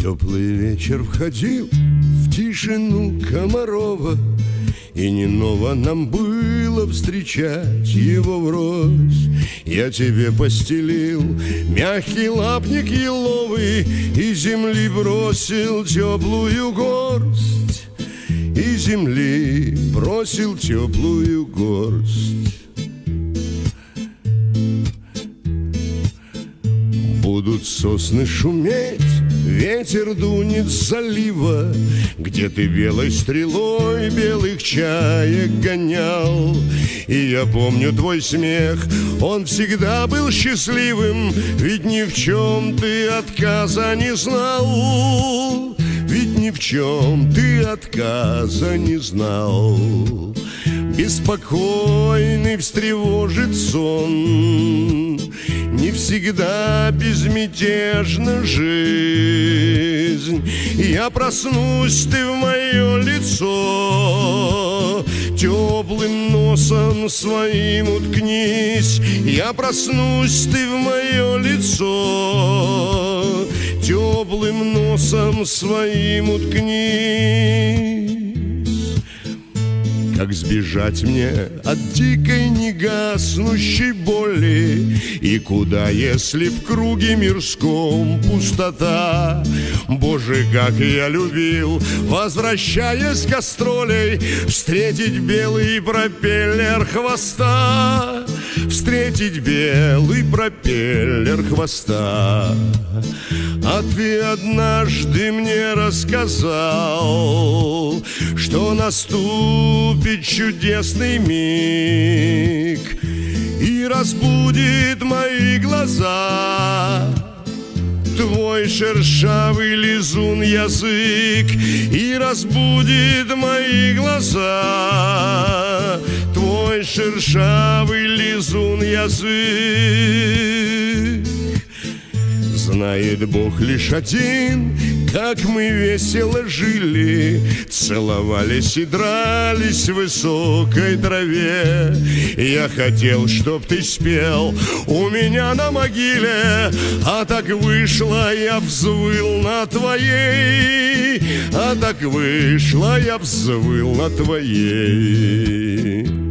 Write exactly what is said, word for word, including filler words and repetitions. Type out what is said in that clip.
Теплый вечер входил в тишину Комарова, и не ново нам было встречать его врозь. Я тебе постелил мягкий лапник еловый, и земли бросил теплую горсть, и земли бросил теплую горсть. Будут сосны шуметь, ветер дунет с залива, где ты белой стрелой белых чаек гонял. И я помню твой смех, он всегда был счастливым, ведь ни в чем ты отказа не знал. Ведь ни в чем ты отказа не знал. Беспокойный встревожит сон, не всегда безмятежна жизнь. Я проснусь, ты в мое лицо теплым носом своим уткнись. Я проснусь, ты в мое лицо теплым носом своим уткнись. Как сбежать мне от дикой негаснущей боли? И куда, если в круге мирском пустота? Боже, как я любил, возвращаясь гастролей, встретить белый пропеллер хвоста, встретить белый пропеллер хвоста. А ты однажды мне рассказал, что наступит чудесный миг и разбудит мои глаза твой шершавый лизун язык, и разбудит мои глаза твой шершавый лизун язык. Знает Бог лишь один, как мы весело жили, целовались и дрались в высокой траве. Я хотел, чтоб ты спел у меня на могиле, а так вышло, я взвыл на твоей, а так вышло, я взвыл на твоей.